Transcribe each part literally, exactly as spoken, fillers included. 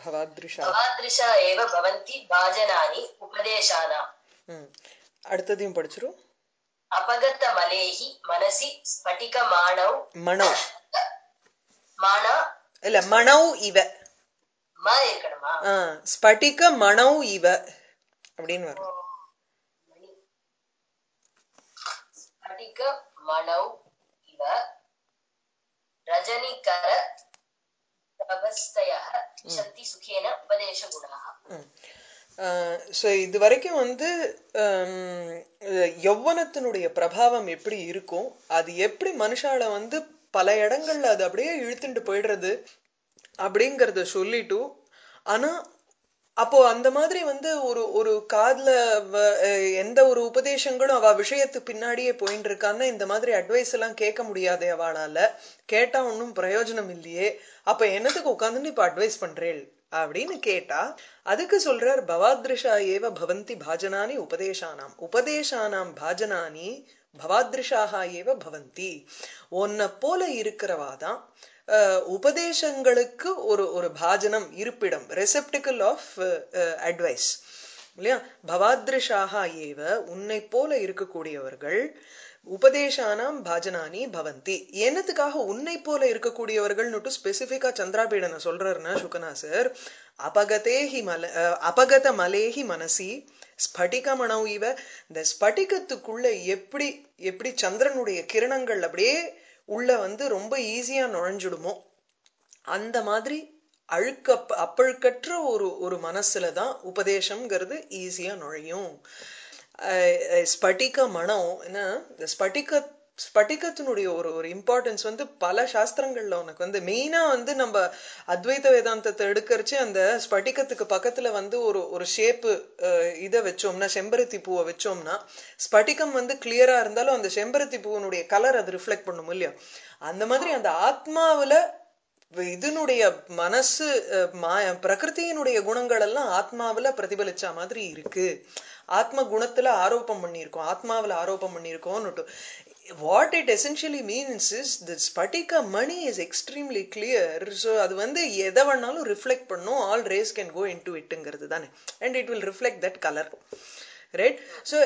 பவாத்ரிஷா பவாத்ரிஷா ஏவ பவந்தி பாஜனானி உபதேசானாம். ம் அடுத்ததையும் படிச்சிரும். அபகத மலேஹி மனசி ஸ்படிக மாணவ் மணௌ மானா இல்ல மணௌ இவ ம இருக்கணுமா? ஸ்படிக மணௌ இவ அப்படின்னு வரும். ஸ்படிக மணௌ இவ ரஜனிகர கபஸ்தயஹ விசந்தி சுகேன உபதேச குணாஹ. ஸோ இது வரைக்கும் வந்து யௌவனத்தினுடைய பிரபாவம் எப்படி இருக்கும், அது எப்படி மனுஷால வந்து பல இடங்கள்ல அது அப்படியே இழுத்துட்டு போயிடுறது அப்படிங்கறத சொல்லிட்டு, ஆனா அப்போ அந்த மாதிரி வந்து ஒரு ஒரு காதுல எந்த ஒரு உபதேசங்களும் அவ விஷயத்து பின்னாடியே போயிட்டு இருக்கான்னா இந்த மாதிரி அட்வைஸ் எல்லாம் கேட்க முடியாதே அவளால, கேட்டா ஒன்னும் பிரயோஜனம் இல்லையே, அப்ப என்னத்துக்கு உட்காந்துன்னு இப்ப அட்வைஸ் பண்றேள் அப்படின்னு கேட்டா அதுக்கு சொல்றார் பவாத்ரிஷா ஏவ பவந்தி பாஜனானி உபதேசானாம். உபதேசானாம் பாஜனானி பவாத்ரிஷாக ஏவ பவந்தி. ஒன்ன போல இருக்கிறவாதான் உபதேசங்களுக்கு ஒரு ஒரு பாஜனம் இருப்பிடம், ரெசெப்டிக்கல் ஆஃப் அட்வைஸ் இல்லையா. பவாத்ரிஷாக ஏவ உன்னை போல இருக்கக்கூடியவர்கள் உபதேசானாம் பாஜனானி பவந்தி. என்னத்துக்காக உன்னை போல இருக்கக்கூடியவர்கள் ஸ்பெசிபிக்கா சந்திராபீடனை சொல்றாருன்னா சுகநாசர், அபகதேஹி மல அபகத மலேஹி மனசி ஸ்படிக மணௌ இவ. இந்த ஸ்படிகத்துக்குள்ள எப்படி எப்படி சந்திரனுடைய கிரணங்கள் அப்படியே உள்ள வந்து ரொம்ப ஈஸியா நுழைஞ்சிடுமோ அந்த மாதிரி அழுக்க அப்பழுக்கற்ற ஒரு ஒரு மனசுலதான் உபதேசம்ங்கிறது ஈஸியா நுழையும். ஸ்படிக மனம் என்ன, இந்த ஸ்படிக ஸ்படிகத்தினுடைய ஒரு ஒரு இம்பார்ட்டன்ஸ் வந்து பல சாஸ்திரங்கள்ல உனக்கு வந்து மெயினா வந்து நம்ம அத்வைத வேதாந்தத்தை எடுக்கரிச்சு அந்த ஸ்படிகத்துக்கு பக்கத்துல வந்து ஒரு ஒரு ஷேப்பு இதை வச்சோம்னா, செம்பருத்தி பூவை வச்சோம்னா ஸ்படிகம் வந்து கிளியரா இருந்தாலும் அந்த செம்பருத்தி பூவனுடைய கலர் அது ரிஃப்ளெக்ட் பண்ணும் இல்லையா. அந்த மாதிரி அந்த ஆத்மாவில இதனுடைய மனசு பிரகிருத்தியினுடைய குணங்கள் எல்லாம் ஆத்மாவில பிரதிபலிச்ச மாதிரி இருக்கு. ஆத்ம குணத்துல ஆரோப்பம் பண்ணிருக்கோம், ஆத்மாவில ஆரோப்பம் பண்ணிருக்கோம். What it essentially means is the Spatika money is extremely clear. So அது வந்து எதை வேணாலும் ரிஃப்ளெக்ட் பண்ணும், all rays can go into itங்கிறது தானே, and it will reflect that color, right? So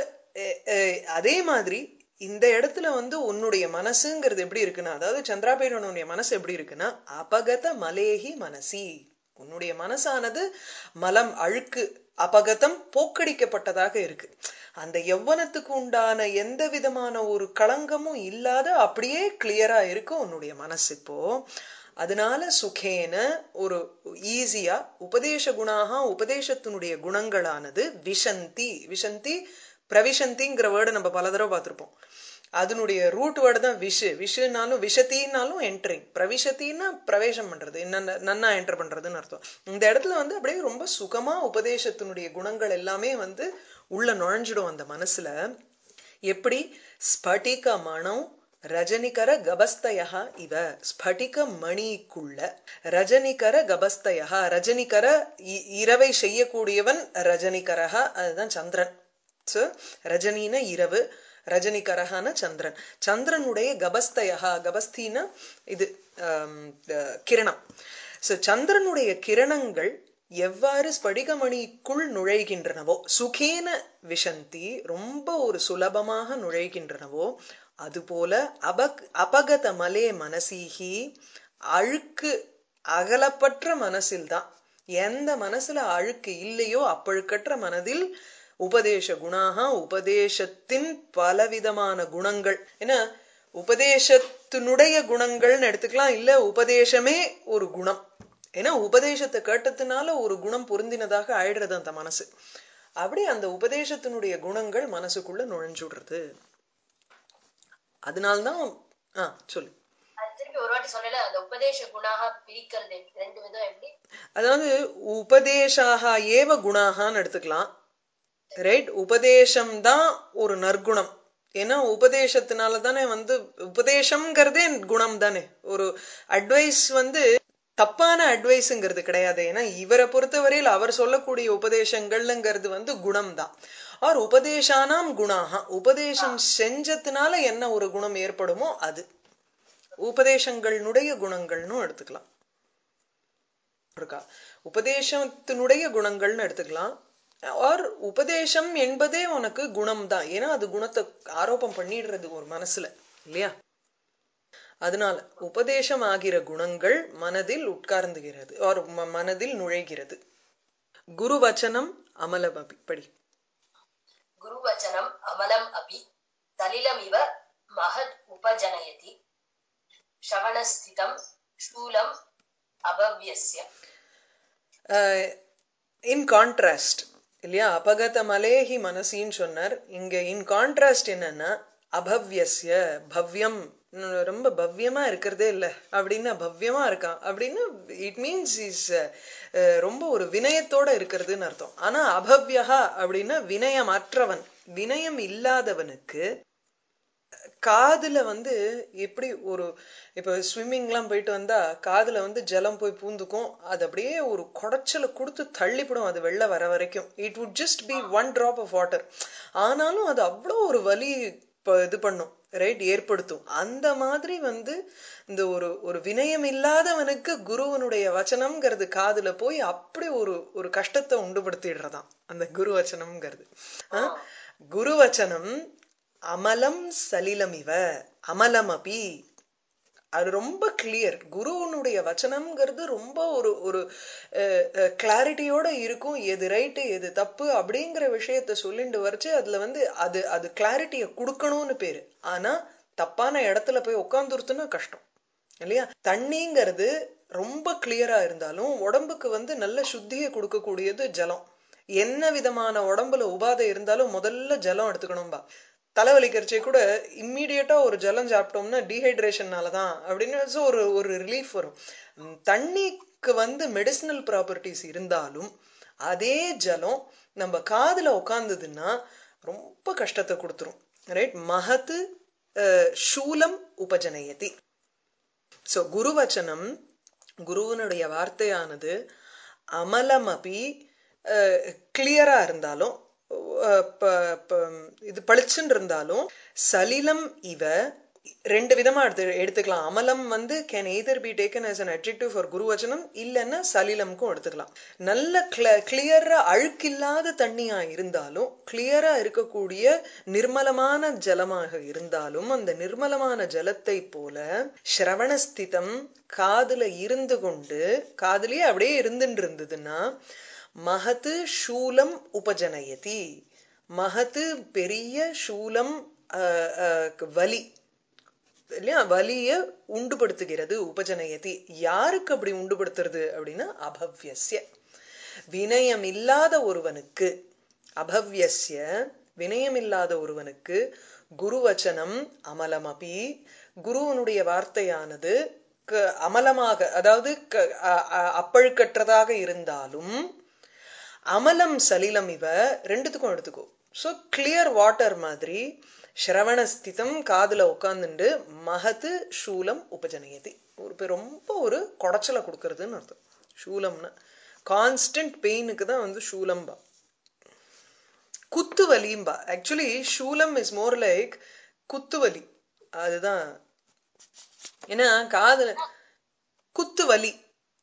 அதே மாதிரி இந்த இடத்துல வந்து உன்னுடைய மனசுங்கிறது எப்படி இருக்குன்னா, அதாவது சந்திராபீடனுடைய மனசு எப்படி இருக்குன்னா, அபகத மலேஹி மனசி, உன்னுடைய மனசானது மலம் அழுக்கு அபகதம் போக்கடிக்கப்பட்டதாக இருக்கு. அந்த யௌவனத்துக்கு உண்டான எந்த விதமான ஒரு களங்கமும் இல்லாத அப்படியே கிளியரா இருக்கு உன்னுடைய மனசு இப்போ. அதனால சுகேன ஒரு ஈஸியா உபதேச குணாக உபதேசத்தினுடைய குணங்களானது விஷந்தி, விஷந்தி பிரவிசந்திங்கிற வேர்டு நம்ம பல தடவை பார்த்திருப்போம். அதனுடைய ரூட் வேர்டு தான் விஷு. விஷுனாலும் விஷத்தின்னாலும் என்ட்ரிங், பிரவிசத்தின்னா பிரவேசம் பண்றது, என்ன நன்னா என்டர் பண்றதுன்னு அர்த்தம். இந்த இடத்துல வந்து அப்படியே ரொம்ப சுகமா உபதேசத்தினுடைய குணங்கள் எல்லாமே வந்து உள்ள நுழைஞ்சிடும் அந்த மனசுல. எப்படி ஸ்படிக மணம் ரஜனிகர கபஸ்தயா இவ, ஸ்படிக மணிக்குள்ள ரஜனிகர கபஸ்தயா, ரஜனிகர இரவை செய்யக்கூடியவன் ரஜனிகரஹ, அதுதான் சந்திரன். ரஜினின இரவு, ரஜனிகரஹான சந்திரன். சந்திரனுடைய கபஸ்தயா, கபஸ்தின இது கிரணம். சந்திரனுடைய கிரணங்கள் எவ்வாறு ஸ்படிகமணிக்குள் நுழைகின்றனவோ, சுகேன விஷந்தி ரொம்ப ஒரு சுலபமாக நுழைகின்றனவோ, அதுபோல அபக் அபகத மலே மனசீகி அழுக்கு அகலப்பற்ற மனசில்தான், எந்த மனசுல அழுக்கு இல்லையோ அப்பழுக்கற்ற மனதில் உபதேச குணாக, உபதேசத்தின் பலவிதமான குணங்கள், ஏன்னா உபதேசத்தினுடைய குணங்கள்னு எடுத்துக்கலாம், இல்ல உபதேசமே ஒரு குணம். ஏன்னா உபதேசத்தை கேட்டதுனால ஒரு குணம் பொருந்தினதாக ஆயிடுறது அந்த மனசு. அப்படி அந்த உபதேசத்தினுடைய குணங்கள் மனசுக்குள்ள நுழைஞ்சுடுறது. அதனால்தான் ஆஹ் சொல்லு. அதாவது உபதேசாக ஏவ குணாகான்னு எடுத்துக்கலாம், ரைட். உபதேசம் தான் ஒரு நற்குணம். ஏன்னா உபதேசத்தினால தானே வந்து, உபதேசம்ங்கிறதே குணம் தானே. ஒரு அட்வைஸ் வந்து தப்பான அட்வைஸ்ங்கிறது கிடையாது. ஏன்னா இவரை பொறுத்தவரையில் அவர் சொல்லக்கூடிய உபதேசங்கள்ங்கிறது வந்து குணம் தான். ஆர் உபதேசானாம் குணாக, உபதேசம் செஞ்சதுனால என்ன ஒரு குணம் ஏற்படுமோ அது உபதேசங்களுடைய குணங்கள்னு எடுத்துக்கலாம். இருக்கா. உபதேசத்தினுடைய குணங்கள்னு எடுத்துக்கலாம். ஆர் உபதேசம் என்பதே உனக்கு குணம் தான். ஏன்னா அது குணத்தை ஆரோபம் பண்ணிடுறது ஒரு மனசுல இல்லையா. அதனால உபதேசம் ஆகிற குணங்கள் மனதில் உட்கார்ந்துகிறது ஆர் மனதில் நுழைகிறது. குரு வச்சனம் அமலமபி படி. குரு வச்சனம் அமலம் அபி தலிலமிவ மஹத் உபஜனயதி ஷவணஸ்திதம் ஷூலம் அபவ்யஸ்ய. இன் கான்ட்ராஸ்ட் இல்லையா, அபகத மலேஹி மனசின்னு சொன்னார். இங்க இன் கான்ட்ராஸ்ட் என்னன்னா அபவ்யஸ்ய பவ்யம், ரொம்ப பவ்யமா இருக்கிறதே இல்ல அப்படின்னா பவ்யமா இருக்கான் அப்படின்னு இட் மீன்ஸ் இஸ் ரொம்ப ஒரு வினயத்தோட இருக்கிறதுன்னு அர்த்தம். ஆனா அபவ்யா அப்படின்னா வினயமற்றவன், வினயம் இல்லாதவனுக்கு காதுல வந்து எப்படி ஒரு இப்ப ஸ்விம்மிங் எல்லாம் போயிட்டு வந்தா காதுல வந்து ஜலம் போய் பூந்துக்கும், அது அப்படியே ஒரு குடைச்சல கொடுத்து தள்ளிப்படும் அது வெளில வர வரைக்கும். It would just be one drop of water. ஆனாலும் அது அவ்வளோ ஒரு வலி இது பண்ணும், ரைட், ஏற்படுத்தும். அந்த மாதிரி வந்து இந்த ஒரு ஒரு வினயம் இல்லாதவனுக்கு குருவனுடைய வச்சனம்ங்கிறது காதுல போய் அப்படி ஒரு ஒரு கஷ்டத்தை உண்டுபடுத்திடுறதாம் அந்த குரு வச்சனம்ங்கிறது. குரு வச்சனம் அமலம் சலிலம் இவ அமலம் அபி, அது ரொம்ப கிளியர். குருவனுடைய வச்சனம்ங்கிறது ரொம்ப ஒரு ஒரு கிளாரிட்டியோட இருக்கும். எது ரைட்டு எது தப்பு அப்படிங்கிற விஷயத்த சொல்லிட்டு வரைச்சு அதுல வந்து அது அது கிளாரிட்டியை கொடுக்கணும்னு பேரு. ஆனா தப்பான இடத்துல போய் உட்காந்துருத்துன்னா கஷ்டம் இல்லையா. தண்ணிங்கிறது ரொம்ப கிளியரா இருந்தாலும் உடம்புக்கு வந்து நல்ல சுத்தியை கொடுக்கக்கூடியது ஜலம். என்ன விதமான உடம்புல உபாதை இருந்தாலும் முதல்ல ஜலம் எடுத்துக்கணும்பா. தலைவலிக்கிறச்சே கூட இம்மீடியட்டா ஒரு ஜலம் சாப்பிட்டோம்னா டீஹைட்ரேஷன்னாலதான் அப்படின்னு ஒரு ஒரு ரிலீஃப் வரும். தண்ணிக்கு வந்து மெடிசினல் ப்ராப்பர்ட்டிஸ் இருந்தாலும் அதே ஜலம் நம்ம காதுல உட்கார்ந்ததுன்னா ரொம்ப கஷ்டத்தை கொடுத்துரும், ரைட். மகத்து சூலம் உபஜனயதி. சோ குருவச்சனம், குருவனுடைய வார்த்தையானது அமலம் அபி கிளியரா இருந்தாலும் இது பளிச்சுன்னு இருந்தாலும் சலிலம் இவ ரெண்டு விதமா எடுத்து எடுத்துக்கலாம். அமலம் வந்து can either be taken as an adjective for குருவச்சனம், இல்லைன்னா சலிலம்க்கும் எடுத்துக்கலாம். நல்ல கிளியரா அழுக்கில்லாத தண்ணியா இருந்தாலும் கிளியரா இருக்கக்கூடிய நிர்மலமான ஜலமாக இருந்தாலும் அந்த நிர்மலமான ஜலத்தை போல ஸ்ரவணஸ்திதம் காதுல இருந்து கொண்டு காதுலயே அப்படியே இருந்துட்டு இருந்ததுன்னா மகத்து சூலம் உபஜனயதி, மகத்து பெரிய சூலம் வலி இல்லையா, வலிய உண்டுபடுத்துகிறது. உபஜனயதி யாருக்கு அப்படி உண்டுபடுத்துறது அப்படின்னா அபவ்யஸ்ய, வினயம் இல்லாத ஒருவனுக்கு. அபவ்யஸ்ய வினயம் இல்லாத ஒருவனுக்கு குருவச்சனம் அமலமபி, குருவனுடைய வார்த்தையானது அமலமாக அதாவது அப்பழுக்கற்றதாக இருந்தாலும் அமலம் சலிலம் இவ ரெண்டுத்துக்கும் எடுத்துக்கோ. சோ கிளியர் வாட்டர் மாதிரி ஸ்ரவணஸ்திதம் காதுல உட்கார்ந்துண்டு மகத்து சூலம் உபஜனயதி, ஒரு ரொம்ப ஒரு குடைச்சலை கொடுக்கறதுன்னு அர்த்தம். சூலம்னா கான்ஸ்டன்ட் பெயினுக்கு தான் வந்து சூலம்பா, குத்து வலியும்பா. ஆக்சுவலி சூலம் இஸ் மோர் லைக் குத்துவலி, அதுதான். ஏன்னா காதுல குத்து வலி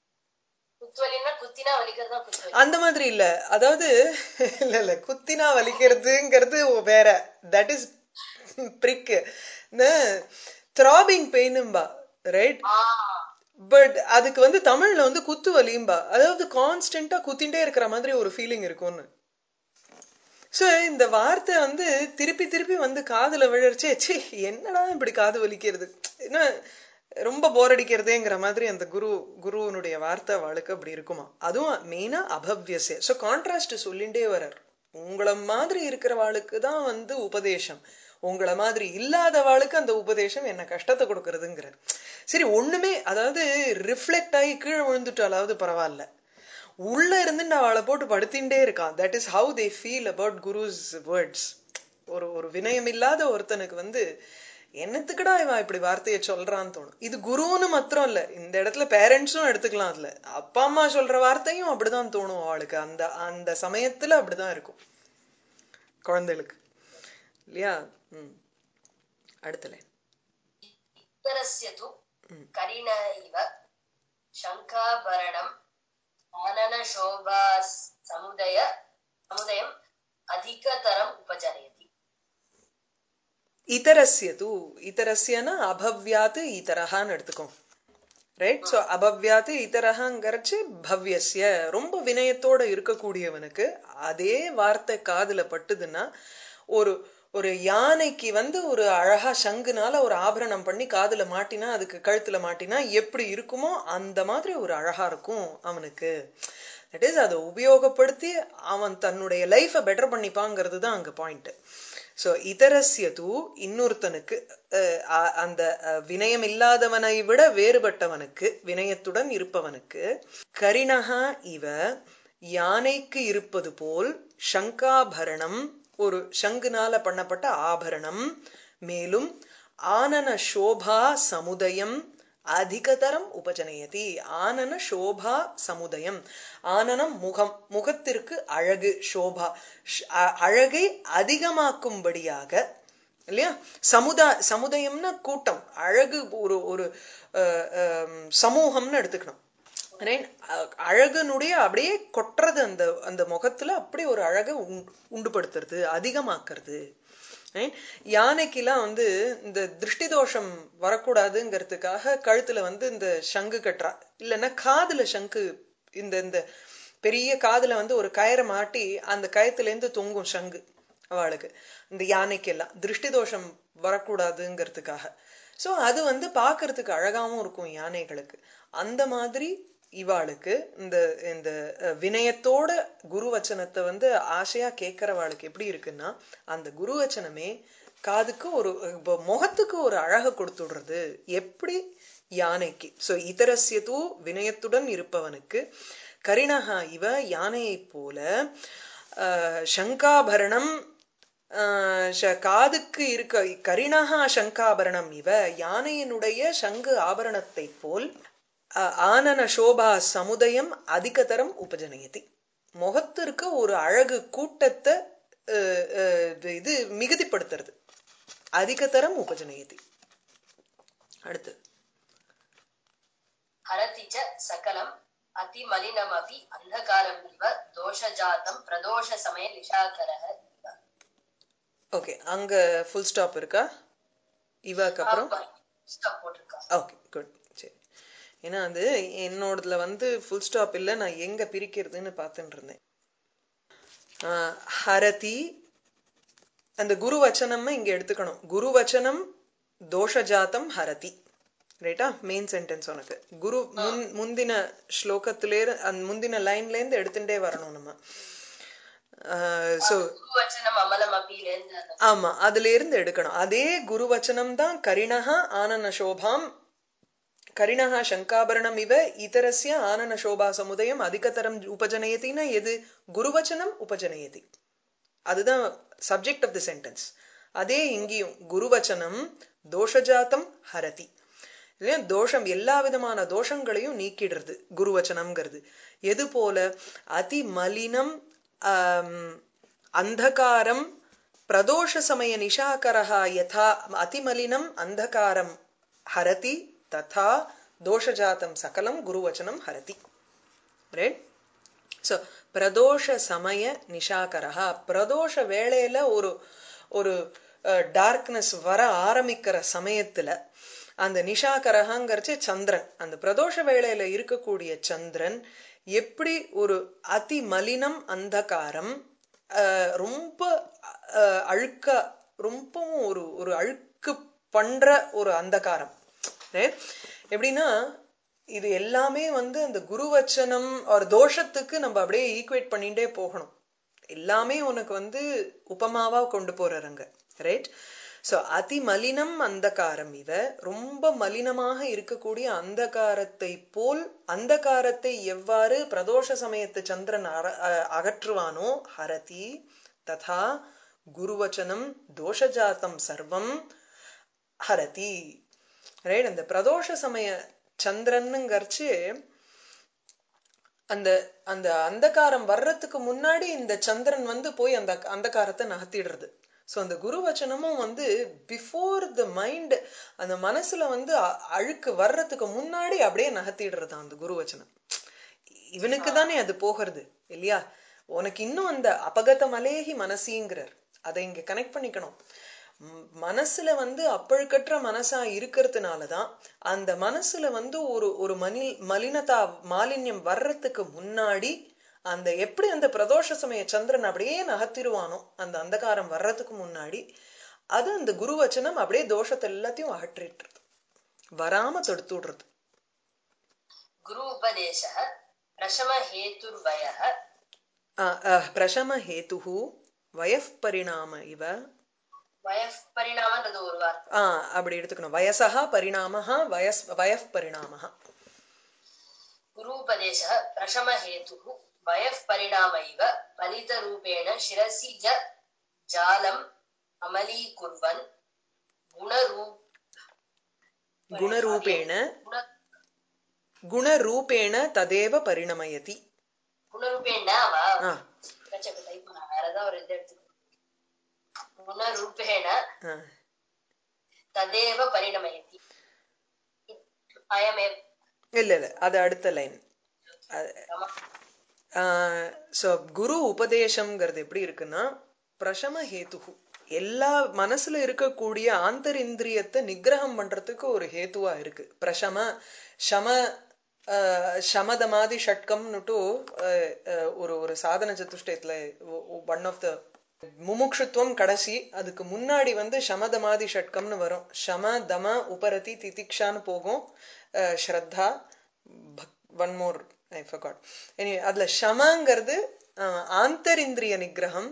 அந்த மாதிரி இல்ல, அதாவது இல்ல இல்ல குத்தினா வலிக்கிறதுங்கிறது வேற, தட் இஸ் பிரிக். த்ராபிங் பெயினும்பா, ரைட். பட் அதுக்கு வந்து தமிழ்ல வந்து குத்து வலியும்பா, அதாவது கான்ஸ்டன்டா குத்திண்டே இருக்கிற மாதிரி ஒரு ஃபீலிங் இருக்கும்னு. சோ இந்த வார்த்தை வந்து திருப்பி திருப்பி வந்து காதுல விழறச்சே சி என்னடா இப்படி காது வலிக்கிறது, என்ன ரொம்ப போர் அடிக்கிறதேங்கிற மாதிரி அந்த குரு குருவனுடைய வார்த்தை வாளுக்கு அப்படி இருக்குமா. அதுவும் மெயினா அபவ்யசே. சோ கான்ட்ராஸ்ட் சொல்லிண்டே வர்றார். உங்களை மாதிரி இருக்கிற வாளுக்கு தான் வந்து உபதேசம், உங்களை மாதிரி இல்லாத வாளுக்கு அந்த உபதேசம் என்ன கஷ்டத்தை கொடுக்கறதுங்கிறார். சரி ஒண்ணுமே, அதாவது ரிஃப்ளெக்ட் ஆகி கீழே விழுந்துட்டாலாவது பரவாயில்ல, உள்ள இருந்து நான் அவளை போட்டு படுத்தின்ண்டே இருக்கான். That is how they feel about guru's words. ஒரு ஒரு வினயம் இல்லாத ஒருத்தனுக்கு வந்து என்னத்துக்குடா இவன் இப்படி வார்த்தையை சொல்றான்னு தோணும். இது குருன்னு மாத்திரம் இல்ல, இந்த இடத்துல பேரண்ட்ஸும் எடுத்துக்கலாம். அதுல அப்பா அம்மா சொல்ற வார்த்தையும் அப்படிதான் தோணும் அவளுக்கு, அந்த அந்த சமயத்துல அப்படிதான் இருக்கும் குழந்தைகளுக்கு இல்லையா. உம் அடுத்தல கரிண இவ சங்காபரணம் आनन शोभा समुदय समुदयम् अधिकतरम् उपजनयति இதரஸ்ய தூ இதரஸ்யனா அபவ்யாத் இதரஹான்னு எடுத்துக்கோ ரைட். சோ அபவ்யாத் இதரஹாங்கிறச்சு பவ்யஸ்ய ரொம்ப வினயத்தோட இருக்கக்கூடியவனுக்கு அதே வார்த்தை காதுல பட்டுதுன்னா ஒரு ஒரு யானைக்கு வந்து ஒரு அழகா சங்குனால ஒரு ஆபரணம் பண்ணி காதுல மாட்டினா அதுக்கு கழுத்துல மாட்டினா எப்படி இருக்குமோ அந்த மாதிரி ஒரு அழகா இருக்கும் அவனுக்கு. தட் இஸ் அதை உபயோகப்படுத்தி அவன் தன்னுடைய லைஃபை பெட்டர் பண்ணிப்பாங்கிறது தான் அங்க பாயிண்ட். சோ இதரஸ்ய தூ இன்னொருத்தனுக்கு அந்த வினயம் இல்லாதவனை விட வேறுபட்டவனுக்கு வினயத்துடன் இருப்பவனுக்கு கரிணஹா இவ யானைக்கு இருப்பது போல் சங்காபரணம் ஒரு சங்குனால பண்ணப்பட்ட ஆபரணம் மேலும் ஆனன சோபா சமுதயம் அதிகதரம் உபஜனயதி. ஆனன சோபா சமுதயம் ஆனனம் முகம் முகத்திற்கு அழகு சோபா அழகை அதிகமாக்கும்படியாக இல்லையா. சமுதா சமுதாயம்னா கூட்டம் அழகு ஒரு ஒரு சமூகம்னு எடுத்துக்கணும். அழகனுடைய அப்படியே கொட்டுறது அந்த அந்த முகத்துல அப்படி ஒரு அழகை உண்டுபடுத்துறது அதிகமாக்குறது. யானைக்கெல்லாம் வந்து இந்த திருஷ்டி தோஷம் வரக்கூடாதுங்கிறதுக்காக கழுத்துல வந்து இந்த சங்கு கட்டுறா இல்லைன்னா காதுல சங்கு இந்த இந்த பெரிய காதுல வந்து ஒரு கயிறை மாட்டி அந்த கயத்துல இருந்து தொங்கும் சங்கு அவளுக்கு இந்த யானைக்கெல்லாம் திருஷ்டி தோஷம் வரக்கூடாதுங்கிறதுக்காக. சோ அது வந்து பாக்குறதுக்கு அழகாவும் இருக்கும் யானைகளுக்கு. அந்த மாதிரி இவாளுக்கு இந்த இந்த வினயத்தோட குருவச்சனத்தை வந்து ஆசையா கேட்கிறவாளுக்கு எப்படி இருக்குன்னா அந்த குருவச்சனமே காதுக்கு ஒரு முகத்துக்கு ஒரு அழக கொடுத்துடுறது எப்படி யானைக்கு. சோ இதரஸ்ய தூ வினயத்துடன் இருப்பவனுக்கு கரிணஹா இவ யானையை போல சங்காபரணம் காதுக்கு இருக்க கரிணஹா சங்காபரணம் இவ யானையினுடைய சங்கு ஆபரணத்தை போல் ஆனன சோபா சமுதயம் அதிகதரம் உபஜனயதி முகத்திற்கு ஒரு அழகு கூட்டத்தை இது மிகுதிப்படுத்துறது அதிகதரம் உபஜனயதி. அடுத்து ஹரதிச்ச சகலம் அதிமலினமபி அந்தகாரம் இவ தோஷஜாதம் பிரதோஷ சமய நிஷாகரஹ. ஓகே அங்க ஃபுல் ஸ்டாப் இருக்கா இவக்கு அப்புறம்? Okay good. சரி ஏன்னா அது என்னோடதுல வந்து ஃபுல் ஸ்டாப் இல்லை நான் எங்க பிரிக்கிறதுன்னு பார்த்துட்டு இருந்தேன். ஹரதி அந்த குருவச்சனம் இங்க எடுத்துக்கணும். குருவச்சனம் தோஷஜாத்தம் ஹரதி ரைட்டா மெயின் சென்டென்ஸ் உனக்கு குரு முன் முந்தின ஸ்லோகத்திலே அந்த முந்தின லைன்ல இருந்து எடுத்துட்டே வரணும் நம்ம. ஆமா அதுல இருந்து எடுக்கணும். அதே குருவச்சனம் தான் கரிணஹா ஆனன சோபாம் கரிணஹா சங்காபரணம் இவ இதரஸ்ய ஆனன சோபா சமுதயம் அதிகதரம் உபஜனயத்தின்னா எது குருவச்சனம் உபஜனயதி அதுதான் சப்ஜெக்ட் ஆஃப் தி சென்டென்ஸ். அதே இங்கேயும் குருவச்சனம் தோஷஜாத்தம் ஹரதி இல்லையா தோஷம் எல்லா விதமான தோஷங்களையும் நீக்கிடுறது குருவச்சனம்ங்கிறது. எது போல அதி மலினம் அந்தகாரம் பிரதோஷ சமய நிஷாகரஹா யதா அதிமலினம் அந்தகாரம் ஹரதி ததா தோஷஜாத்தம் சகலம் குருவச்சனம் ஹரதி. ரைட். சோ பிரதோஷ சமய நிஷாகரஹா பிரதோஷ வேளையில ஒரு ஒரு டார்க்னஸ் வர ஆரம்பிக்கிற சமயத்துல அந்த நிஷாகரஹாங்கிறச்சு சந்திரன் அந்த பிரதோஷ வேளையில இருக்கக்கூடிய சந்திரன் எப்படி ஒரு அதி மலினம் அந்தகாரம் ரொம்ப அழுக்க ரொம்பவும் ஒரு ஒரு அழுக்கு பண்ற ஒரு அந்தகாரம். எப்படின்னா இது எல்லாமே வந்து அந்த குருவச்சனம் ஒரு தோஷத்துக்கு நம்ம அப்படியே ஈக்குவேட் பண்ணிட்டே போகணும். எல்லாமே உனக்கு வந்து உபமாவா கொண்டு போறாங்க. ரைட். சோ அதி மலினம் அந்தகாரம் இவ ரொம்ப மலினமாக இருக்கக்கூடிய அந்தகாரத்தை போல் அந்தகாரத்தை எவ்வாறு பிரதோஷ சமயத்து சந்திரன் அகற்றுவானோ ஹரதி ததா குருவச்சனம் தோஷஜாத்தம் சர்வம் ஹரதி. ரைட். அந்த பிரதோஷ சமய சந்திரனுங்கர்ச்சு அந்த அந்த அந்தகாரம் வர்றதுக்கு முன்னாடி இந்த சந்திரன் வந்து போய் அந்த அந்தகாரத்தை நகர்த்திடுறது. சோ அந்த குருவச்சனமும் வந்து பிஃபோர் த மைண்ட் அந்த மனசுல வந்து அழுக்கு வர்றதுக்கு முன்னாடி அப்படியே நகர்த்திடுறது அந்த குருவச்சனம். இவனுக்கு தானே அது போகிறது இல்லையா? உனக்கு இன்னும் அந்த அபகத மலேஹி மனசிங்கிறார். அதை இங்க கனெக்ட் பண்ணிக்கணும். மனசுல வந்து அப்பழுக்கற்ற மனசா இருக்கிறதுனாலதான் அந்த மனசுல வந்து ஒரு ஒரு மணி மலினதா மாலின்யம் வர்றதுக்கு முன்னாடி அந்த எப்படி அந்த பிரதோஷ சமய சந்திரன் அப்படியே நகர்த்திருவானோ அந்த அந்தகாரம் வர்றதுக்கு முன்னாடி அது அந்த குரு வச்சனம் அப்படியே தோஷத்தை எல்லாத்தையும் அகற்றிட்டு வராம தடுத்து விடுறது. குரு உபதேச பிரசம ஹேதுர்வயः பிரசம ஹேதுஹு வயஃப் பரிணாம இவ. வயஃப் பரிணாமன்றது ஒரு வார்த்தை. ஆ அப்படி எடுத்துக்கணும். வயசஹ பரிணாமஹ வயஸ் வயஃப் பரிணாமஹ. குரு உபதேச பிரசம ஹேதுஹு வயஃப் பரிணாம இவ பலித ரூபேண சிரசி ஜ ஜாலம் அமலீகுர்வன் குணரூப் குணரூபேண குணரூபேண ததேவ பரிணமயதி. குணரூபேண வா கச்சக்க டைப் பண்ண வேற ஏதாவது ஒரு இது எடுத்து குணரூபேண ததேவ பரிணமயதி. அயமே இல்ல இல்ல அது அடுத்த லைன். சோ குரு உபதேசம்ங்கிறது எப்படி இருக்குன்னா பிரசம ஹேதுஹு எல்லா மனசுல இருக்கக்கூடிய ஆந்தரிந்திரியத்தை நிகிரகம் பண்றதுக்கு ஒரு ஹேத்துவா இருக்கு. பிரசம சம சமதமாதி ஷட்கம்னுட்டு ஒரு ஒரு சாதன சதுஷ்டயத்துல ஒன் ஆஃப் த முமுட்சுத்துவம் கடைசி. அதுக்கு முன்னாடி வந்து சமதமாதி ஷட்கம்னு வரும். சம தம உபரதி திதிக்ஷான்னு போகும். ஸ்ரத்தா one more I forgot. Anyway அதுல சமங்கிறது ஆந்தரிந்திரிய நிகிரகம்,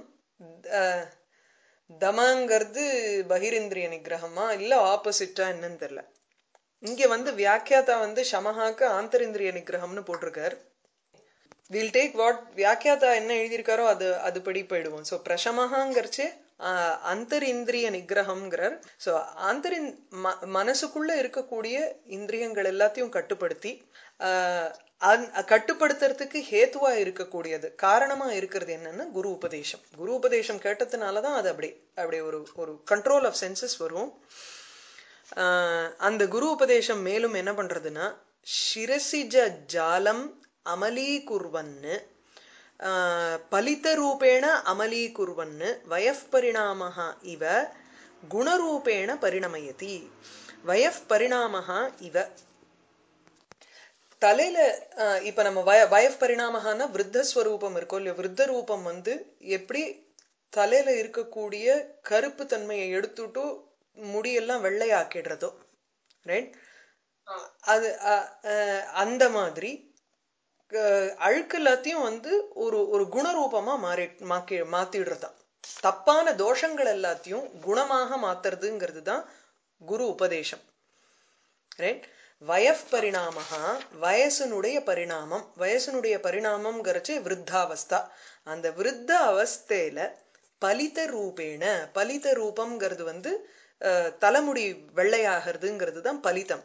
தமங்கிறது பகிரிந்திரிய நிகிரகமா இல்ல ஆப்போசிட்டா என்னன்னு தெரியல. இங்க வந்து வியாக்கியாத்தா வந்து சமஹாக்கு ஆந்தரிந்திரிய நிகிரகம்னு போட்டிருக்கார். வில் டேக் வாட் வியாக்கியாத்தா என்ன எழுதியிருக்காரோ அது அதுபடி போயிடுவோம். ஸோ பிரசமஹாங்கிறச்சு அந்தரிந்திரிய நிகிரகம்ங்கிறார். ஸோ ஆந்தரின் மனசுக்குள்ள இருக்கக்கூடிய இந்திரியங்கள் எல்லாத்தையும் கட்டுப்படுத்தி கட்டுப்படுத்துறதுக்கு ஹேத்துவா இருக்கக்கூடியது காரணமா இருக்கிறது என்னன்னா குரு உபதேசம். குரு உபதேசம் கேட்டதுனாலதான் அது அப்படி அப்படி ஒரு ஒரு கண்ட்ரோல் ஆஃப் சென்சஸ் வரும். அந்த குரு உபதேசம் மேலும் என்ன பண்றதுன்னா சிரசிஜ ஜாலம் அமலீகுர்வன்னு பலித ரூபேண அமலீகுர்வன்னு வயஃப் பரிணாமஹ இவ குணரூபேண பரிணமயதி. வயஃப் பரிணாமஹ இவ தலையில இப்ப நம்ம வய வயஃப் பரிணாமஹான்னா விருத்தஸ்வரூபம் இருக்கோ இல்லையோ, விருத்த ரூபம் வந்து எப்படி தலையில இருக்கக்கூடிய கருப்பு தன்மையை எடுத்துட்டு முடியெல்லாம் வெள்ளையாக்கிடுறதோ ரைட், அது அந்த மாதிரி அழுக்கு எல்லாத்தையும் வந்து ஒரு ஒரு குணரூபமா மாறி மாக்கி மாத்திடுறதான். தப்பான தோஷங்கள் எல்லாத்தையும் குணமாக மாத்துறதுங்கிறது தான் குரு உபதேசம் ரைட். வயஃப் பரிணாமஹா வயசனுடைய பரிணாமம். வயசனுடைய பரிணாமம்ங்கிறச்சு விருத்தாவஸ்தா. அந்த விருத்த அவஸ்தையில பலித ரூபேண, பலித ரூபம்ங்கிறது வந்து தலைமுடி வெள்ளையாகிறதுங்கிறது தான் பலிதம்.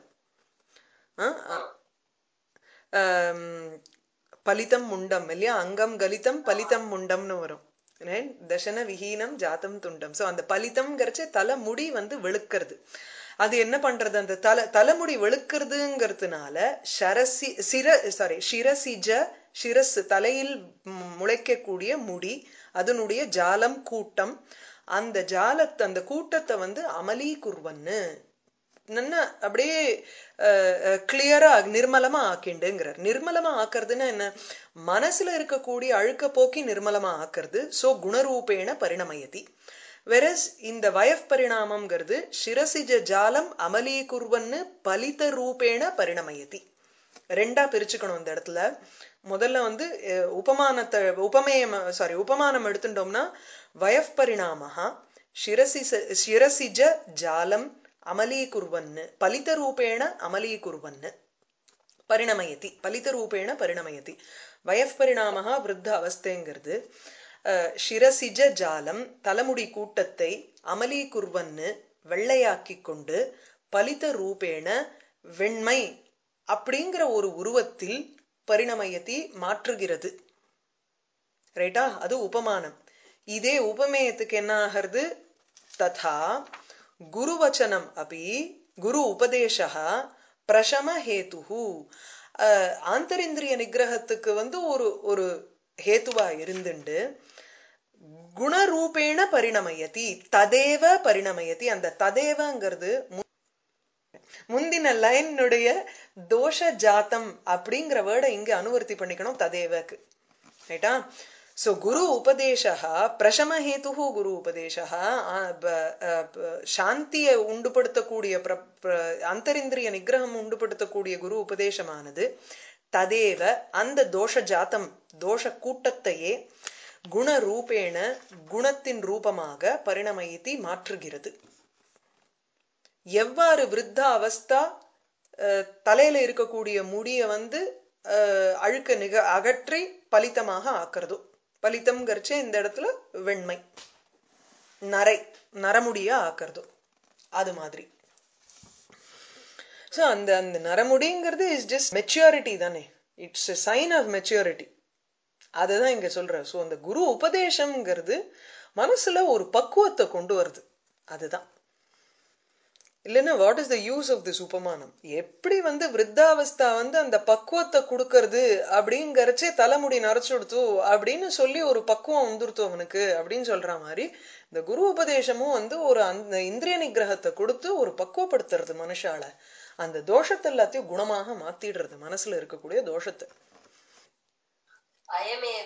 பலிதம் முண்டம் இல்லையா, அங்கம் கலிதம் பலிதம் முண்டம்னு வரும். தசன விஹீனம் ஜாத்தம் துண்டம். சோ அந்த பலிதம்ங்கிறச்சு தலைமுடி வந்து வெளுக்கிறது. அது என்ன பண்றது, அந்த தலை தலைமுடி வெளுக்கிறதுங்கிறதுனால ஷரசி சிர சாரி சிரசிஜ சிரஸ் தலையில் முளைக்கக்கூடிய முடி அதனுடைய ஜாலம் கூட்டம், அந்த ஜாலத்தை அந்த கூட்டத்தை வந்து அமலீகுர்வன்னு நல்ல அப்படியே கிளியரா நிர்மலமா ஆக்கிண்டுங்கிறார். நிர்மலமா ஆக்குறதுன்னா என்ன, மனசுல இருக்கக்கூடிய அழுக்க போக்கி நிர்மலமா ஆக்குறது. சோ குணரூபேண பரிணமயதி. வெரஸ் இந்த வயஃப் பரிணாமம்ங்கிறது சிரசிஜ ஜாலம் அமலீகுர்வன்னு பலித ரூபேண பரிணமயதி. ரெண்டா பிரிச்சுக்கணும் இந்த இடத்துல. முதல்ல வந்து உபமானத்தை உபமேயம் சாரி உபமானம் எடுத்துட்டோம்னா வயஃப் பரிணாமஹா சிரசி சிரசிஜ ஜாலம் அமலீகுர்வன்னு பலித ரூபேண அமலீகுர்வன்னு பரிணமயதி. பலித ரூபேண பரிணமயதி. வயஃப் பரிணாமஹா விருத்த அவஸ்தைங்கிறது சிரசிஜ ஜாலம் தலைமுடி கூட்டத்தை அமலீகுர்வன்னு வெள்ளையாக்கி கொண்டு பலித ரூபேண வெண்மை அப்படிங்கிற ஒரு உருவத்தில் பரிணமயத்தி மாற்றுகிறது ரைட்டா. அது உபமானம். இதே உபமேயத்துக்கு என்ன ஆகிறது, ததா குருவச்சனம் அபி குரு உபதேச பிரசம ஹேதுஹு. அஹ், ஆந்தரிந்திரிய நிகிரகத்துக்கு வந்து ஒரு ஒரு ஹேத்துவா இருந்துண்டு குணரூபேண பரிணமயதி ததேவ பரிணமயதி. அந்த ததேவங்கிறது மு- முந்தின லைனுடைய தோஷ ஜாத்தம் அப்படிங்கிற வேர்டை இங்க அனுவர்த்தி பண்ணிக்கணும் ததேவக்கு. ரைட்டா? சோ குரு உபதேசः பிரசமஹேதுः குரு உபதேசः சாந்தியை உண்டுபடுத்தக்கூடிய பிர- பிர- அந்தரிந்திரிய நிகிரகம் உண்டுபடுத்தக்கூடிய குரு உபதேசமானது ததேவ அந்த தோஷ ஜாத்தம் தோஷ கூட்டத்தையே குணரூபேண குணத்தின் ரூபமாக பரிணமயத்தி மாற்றுகிறது. எவ்வாறு விருத்த அவஸ்தா அஹ், தலையில இருக்கக்கூடிய முடிய வந்து அஹ், அழுக்க நிக அகற்றி பலிதமாக ஆக்குறதோ, பலிதம் கரிச்சே இந்த இடத்துல வெண்மை நரை நரமுடியா ஆக்குறதோ அது மாதிரி. சோ அந்த அந்த நரமுடிங்கிறது இஸ் ஜஸ்ட் மெச்சூரிட்டி தானே, it's a sign of maturity. அதுதான் இங்க சொல்ற. சோ அந்த குரு உபதேசம்ங்கிறது மனசுல ஒரு பக்குவத்தை கொண்டு வருது. அதுதான். இல்லைன்னா what is the use of this உபமானம்? எப்படி வந்து விருத்தாவஸ்தா வந்து அந்த பக்குவத்தை கொடுக்கறது அப்படிங்கறச்சே தலைமுடி நரைச்சுடுத்து அப்படின்னு சொல்லி ஒரு பக்குவம் வந்துருத்து அவனுக்கு அப்படின்னு சொல்ற மாதிரி இந்த குரு உபதேசமும் வந்து ஒரு அந்த இந்திரிய நிகிரகத்தை கொடுத்து ஒரு பக்குவப்படுத்துறது மனுஷால. அந்த தோஷத்தை எல்லாத்தையும் குணமாக மாத்திடுறது, மனசுல இருக்கக்கூடிய தோஷத்தை. அயமேவ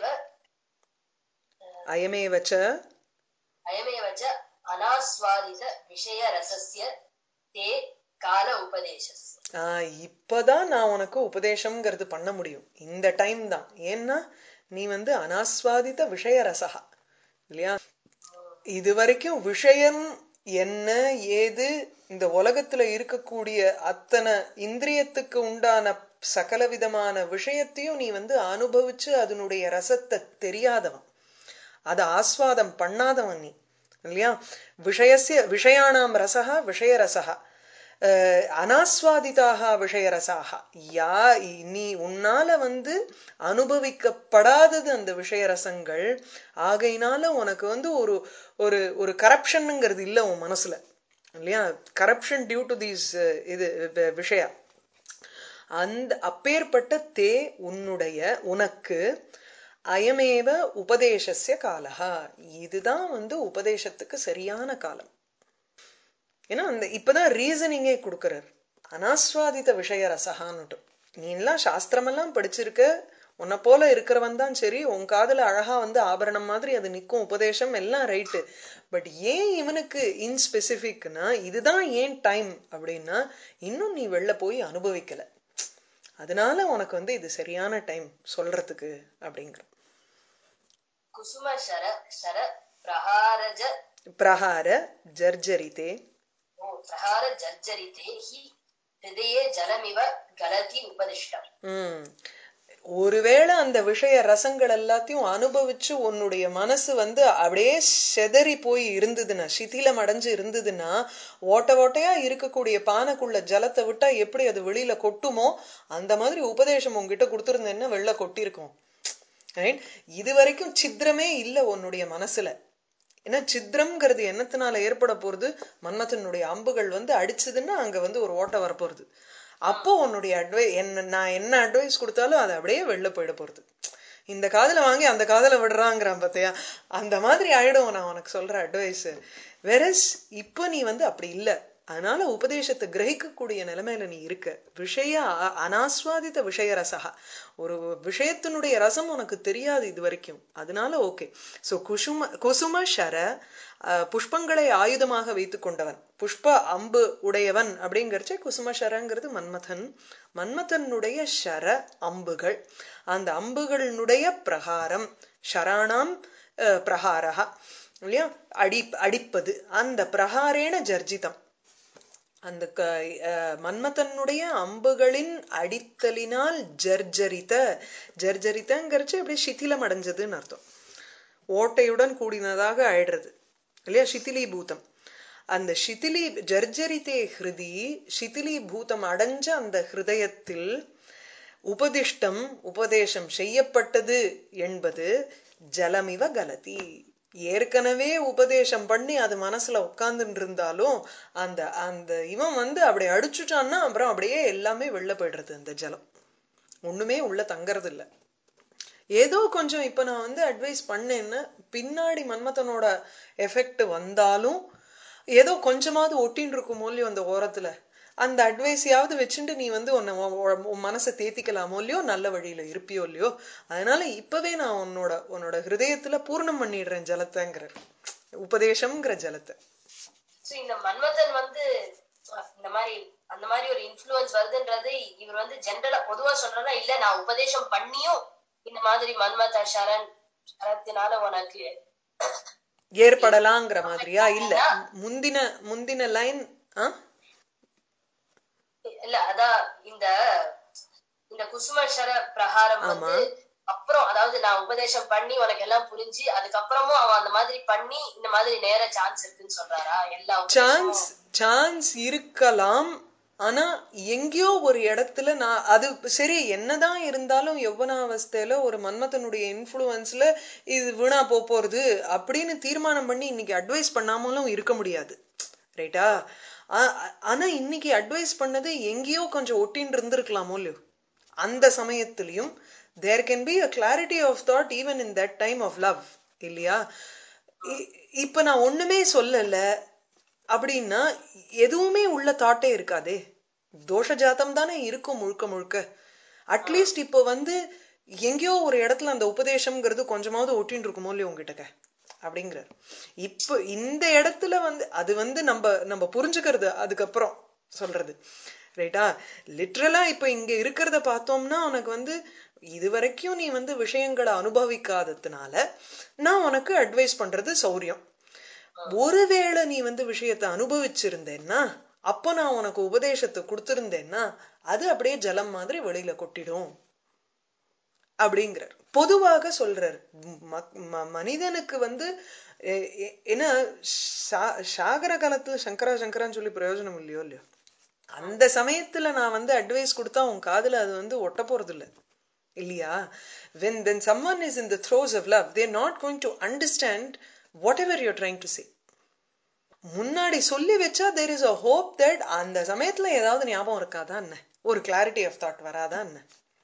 அயமேவச்ச அயமேவ ச அனாஸ்வாதித விஷய ரசஸ்ய தே கால உபதேசஸ்ய. ஆஹ் இப்பதான் நான் உனக்கு உபதேசம்ங்கிறது பண்ண முடியும், இந்த டைம் தான். ஏன்னா நீ வந்து அனாஸ்வாதித்த விஷய ரசகா இல்லையா? இது வரைக்கும் விஷயம் என்ன ஏது இந்த உலகத்துல இருக்கக்கூடிய அத்தனை இந்திரியத்துக்கு உண்டான சகல விதமான விஷயத்தையும் நீ வந்து அனுபவிச்சு அதனுடைய ரசத்தை தெரியாதவன், அத ஆஸ்வாதம் பண்ணாதவன் நீ இல்லையா? விஷயசிய விஷயானாம் ரசகா விஷய ரசகா அஹ், அனாஸ்வாதிதாக விஷயரசாக யா நீ உன்னால வந்து அனுபவிக்கப்படாதது அந்த விஷயரசங்கள். ஆகையினால உனக்கு வந்து ஒரு ஒரு ஒரு கரப்ஷனுங்கிறது இல்ல உன் மனசுல இல்லையா? கரப்ஷன் டியூ டு தீஸ் இது வி- விஷயா. அந்த அப்பேற்பட்ட தே உன்னுடைய உனக்கு அயமேவ உபதேசஸ்ய காலஹா, இதுதான் வந்து உபதேசத்துக்கு சரியான காலம். ஏன்னா அந்த இப்பதான் ரீசனிங்கே கொடுக்கறாரு. அனாஸ்வாதித்த விஷய ரசகான்னுட்டு. நீ எல்லாம் சாஸ்திரமெல்லாம் படிச்சிருக்க, உன்னை போல இருக்கிறவன் தான் சரி, உன் காதுல அழகா வந்து ஆபரணம் மாதிரி அது நிக்கும் உபதேசம் எல்லாம் ரைட்டு. பட் ஏன் இவனுக்கு இன் ஸ்பெசிபிக்னா இதுதான் ஏன் டைம் அப்படின்னா இன்னும் நீ வெளில போய் அனுபவிக்கல, அதனால உனக்கு வந்து இது சரியான டைம் சொல்றதுக்கு அப்படிங்கிற. குசும சர சர பிரஹாரஜ பிரஹார ஜர்ஜரிதே ஓ பிரஹார ஜர்ஜரிதே ஹி ஹிருதயே ஜலமிவ கலதி உபதிஷ்டம். உம் ஒருவேளை அந்த விஷய ரசங்கள் எல்லாத்தையும் அனுபவிச்சு உன்னுடைய மனசு வந்து அப்படியே செதறி போய் இருந்ததுன்னா, சிதிலம் அடைஞ்சு இருந்ததுன்னா, ஓட்ட ஓட்டையா இருக்கக்கூடிய பானைக்குள்ள ஜலத்தை விட்டா எப்படி அது வெளியில கொட்டுமோ அந்த மாதிரி உபதேசம் உங்ககிட்ட கொடுத்துருந்தேன்னா வெளில கொட்டிருக்கும். ரைட்? இது வரைக்கும் சித்திரமே இல்ல உன்னுடைய மனசுல. ஏன்னா சித்திரம்ங்கிறது என்னத்தினால ஏற்பட போறது? மன்மதனுடைய அம்புகள் வந்து அடிச்சதுன்னா அங்க வந்து ஒரு ஓட்டை வரப்போறது. அப்போ உன்னுடைய அட்வை என்ன நான் என்ன அட்வைஸ் கொடுத்தாலும் அது அப்படியே வெளில போயிட போறது. இந்த காதுல வாங்கி அந்த காதுல விடுறாங்கிறான் பாத்தியா, அந்த மாதிரி ஆயிடும் நான் உனக்கு சொல்ற அட்வைஸ். வெரஸ் இப்போ நீ வந்து அப்படி இல்ல, அதனால உபதேசத்தை கிரகிக்கக்கூடிய நிலைமையில நீ இருக்க. விஷய அ- அனாஸ்வாதித்த விஷய ரசகா, ஒரு விஷயத்தினுடைய ரசம் உனக்கு தெரியாது இது வரைக்கும், அதனால ஓகே. சோ குசும குசும ஷர அஹ், புஷ்பங்களை ஆயுதமாக வைத்துக் கொண்டவன், புஷ்ப அம்பு உடையவன் அப்படிங்கறச்ச குசும ஷரங்கிறது மன்மதன். மன்மதனுடைய ஷர அம்புகள், அந்த அம்புகளினுடைய பிரகாரம் ஷராணாம் அஹ், பிரகாரஹா இல்லையா? அடி அடிப்பது, அந்த பிரகாரேன ஜர்ஜிதம். அந்த க- அஹ், மன்மதனுடைய அம்புகளின் அடித்தலினால் ஜர்ஜரித, ஜர்ஜரிதங்கிறச்சு அப்படியே சிதிலம் அடைஞ்சதுன்னு அர்த்தம். ஓட்டையுடன் கூடினதாக ஆயிடுறது இல்லையா? சிதிலீபூதம். அந்த சிதிலி ஜர்ஜரித்தே ஹிருதி, சிதிலீபூதம் அடைஞ்ச அந்த ஹிருதயத்தில் உபதிஷ்டம் உபதேசம் செய்யப்பட்டது என்பது ஜலமிவ கலதி. ஏற்கனவே உபதேசம் பண்ணி அது மனசுல உட்கார்ந்துட்டு இருந்தாலும் அந்த அந்த இவன் வந்து அப்படி அடிச்சுட்டான்னா அப்புறம் அப்படியே எல்லாமே வெளில போயிடுறது அந்த ஜலம். ஒண்ணுமே உள்ள தங்கறது இல்ல. ஏதோ கொஞ்சம் இப்ப நான் வந்து அட்வைஸ் பண்ணேன்னா பின்னாடி மன்மதனோட எஃபெக்ட் வந்தாலும் ஏதோ கொஞ்சமாவது ஒட்டின்னு இருக்குமோ இல்லையோ அந்த ஓரத்துல, அந்த அட்வைஸையாவது வச்சுட்டு நீ வந்து உன்னை உன் மனசை தேத்திக்கலாமோ இல்லையோ, நல்ல வழியில இருப்பியோ இல்லையோ. அதனால இப்பவே நான் உன்னோட உன்னோட ஹிருதயத்துல பூர்ணம் பண்ணிடுறேன் ஜலத்தைங்கிற உபதேசம்ங்கிற ஜலத்தை. இந்த மன்மதன் வந்து இந்த மாதிரி அந்த மாதிரி ஒரு இன்ஃப்ளூயன்ஸ் வருதுன்றது இவர் வந்து ஜென்ரலா பொதுவா சொல்றதா இல்ல, நான் உபதேசம் பண்ணியும் இந்த மாதிரி மன்மத சரண் சரத்தினால உனக்கு ஏற்படலாங்கிற மாதிரியா? இல்ல, முந்தின முந்தின லைன் இல்ல, அதான் இந்த இந்த குசுமசர பிரகாரம் வந்து அப்புறம், அதாவது நான் உபதேசம் பண்ணி உனக்கு எல்லாம் புரிஞ்சு அதுக்கப்புறமும் அவன் அந்த மாதிரி பண்ணி இந்த மாதிரி நேர சான்ஸ் இருக்குன்னு சொல்றாரா? எல்லா சான்ஸ் சான்ஸ் இருக்கலாம். ஆனா எங்கேயோ ஒரு இடத்துல நான் அது சரி என்னதான் இருந்தாலும் யௌவனாவஸ்தையில ஒரு மன்மதனுடைய இன்ஃப்ளூயன்ஸ்ல இது வீணா போறது அப்படின்னு தீர்மானம் பண்ணி இன்னைக்கு அட்வைஸ் பண்ணாமலும் இருக்க முடியாது, ரைட்டா? ஆனா இன்னைக்கு அட்வைஸ் பண்ணது எங்கேயோ கொஞ்சம் ஒட்டின்னு இருந்திருக்கலாமோ இல்லையோ அந்த சமயத்திலையும். there can be a clarity of thought even in that time of love, இல்லையா? இப்ப நான் ஒண்ணுமே சொல்லல அப்படின்னா எதுவுமே உள்ள தாட்டே இருக்காதே, தோஷ ஜாத்தம் தானே இருக்கும் முழுக்க முழுக்க. அட்லீஸ்ட் இப்போ வந்து எங்கேயோ ஒரு இடத்துல அந்த உபதேசம்ங்கிறது கொஞ்சமாவது ஒட்டின்னு இருக்குமோ இல்லையோ உங்ககிட்ட அப்படிங்கிற. இப்ப இந்த இடத்துல வந்து அது வந்து நம்ம நம்ம புரிஞ்சுக்கிறது அதுக்கப்புறம் சொல்றது, ரைட்டா? லிட்ரலா இப்ப இங்க இருக்கிறத பார்த்தோம்னா உனக்கு வந்து இது வரைக்கும் நீ வந்து விஷயங்களை அனுபவிக்காததுனால நான் உனக்கு அட்வைஸ் பண்றது சௌரியம். ஒருவேளை நீ வந்து விஷயத்தை அனுபவிச்சிருந்தேன்னா அப்ப நான் உனக்கு உபதேசத்தை கொடுத்திருந்தேன்னா அது அப்படியே ஜலம் மாதிரி வெளியில கொட்டிடும் அப்படிங்கிறார். பொதுவாக சொல்றார். மனிதனுக்கு வந்து என்ன சாகர காலத்துல சங்கரா சங்கரான்னு சொல்லி பிரயோஜனம் இல்லையோ இல்லையோ, அந்த சமயத்துல நான் வந்து அட்வைஸ் கொடுத்தா உன் காதுல அது வந்து ஒட்ட போறது இல்லை, இல்லையா? when then someone is in the throes of love, they are not going to understand whatever you are trying to say. முன்னாடி சொல்லி வச்சா there is a hope that அந்த சமயத்துல ஏதாவது ஞாபகம் இருக்காதா என்ன, ஒரு clarity of thought வராதா என்ன.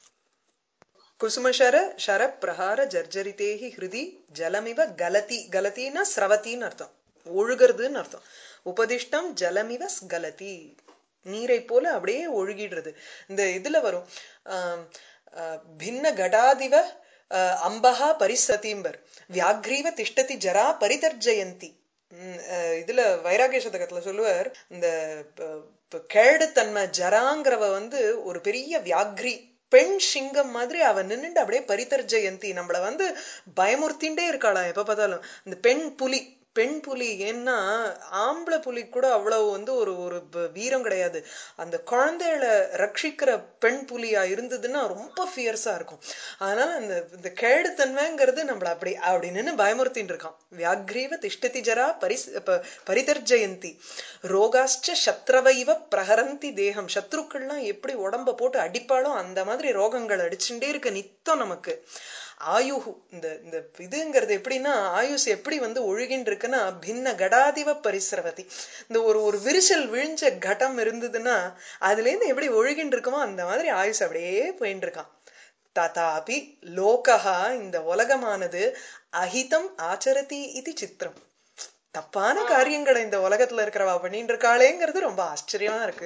குசுமசர ஷர பிரஹார ஜர்ஜரிதேஹி ஹிருதி ஜலமிவ கலதி. கலத்தின்னா ஸ்ரவத்தின்னு அர்த்தம், ஒழுகிறதுன்னு அர்த்தம். உபதிஷ்டம் ஜலமிவ கலதி, நீரை போல அப்படியே ஒழுகிடுறது. இந்த இதுல வரும் பின்ன கடாதிவ அம்பஹா பரிசதீம்பர் வியாக்ரீவ திஷ்டதி ஜரா பரிதர்ஜயந்தி. இதுல வைராகிய சதகத்துல சொல்லுவார், இந்த கேடு தன்மை ஜராங்கிறவ வந்து ஒரு பெரிய வியாக்ரி பெண் சிங்கம் மாதிரி அவன் நின்னுட்டு அப்படியே பரிதர்ஜயந்தி, நம்மள வந்து பயமுறுத்தின்டே இருக்காளா எப்ப பார்த்தாலும். இந்த பெண் புலி பெண் புலி ஏன்னா ஆம்பளை புலி கூட அவ்வளவு வந்து ஒரு ஒரு வீரம் கிடையாது. அந்த குழந்தைகளை ரட்சிக்கிற பெண் புலியா இருந்ததுன்னா ரொம்ப ஃபியர்ஸா இருக்கும். அதனால அந்த இந்த கேடுத்தன்மைங்கிறது நம்மள அப்படி அப்படின்னு பயமுறுத்தின்னு இருக்கான். வியாக்ரீவ திஷ்டதி ஜரா பரிஸ் பரிதர்ஜயந்தி ரோகாஷ்ட சத்ரவைவ பிரஹரந்தி தேகம். சத்ருக்கள்லாம் எப்படி உடம்ப போட்டு அடிப்பாலும் அந்த மாதிரி ரோகங்கள் அடிச்சுட்டே இருக்க நித்தம் நமக்கு. ஆயுஹு இந்த இந்த இதுங்கிறது எப்படின்னா ஆயுஷ் எப்படி வந்து ஒழுகின்னு இருக்குன்னா பின்ன கடாதிவ பரிசரவதி. இந்த ஒரு ஒரு விரிசல் விழிஞ்ச கடம் இருந்ததுன்னா அதுல இருந்து எப்படி ஒழுகின்னு இருக்குமோ அந்த மாதிரி ஆயுஷ் அப்படியே போயின்னு இருக்கான். ததாபி லோகஹா, இந்த உலகமானது அஹிதம் ஆச்சரதி இது சித்திரம். தப்பான காரியங்களை இந்த உலகத்துல இருக்கிறவா பண்ணிட்டு இருக்காளேங்கிறது ரொம்ப ஆச்சரியமா இருக்கு.